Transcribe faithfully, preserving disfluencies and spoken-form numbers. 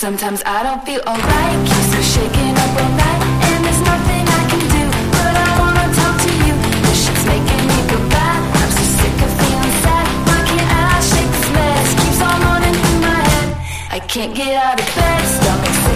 Sometimes I don't feel alright, keeps me shaking up all night, and there's nothing I can do, but I wanna talk to you. This shit's making me go bad, I'm so sick of feeling sad. Why can't I shake this mess, keeps on running through my head. I can't get out of bed, stomach's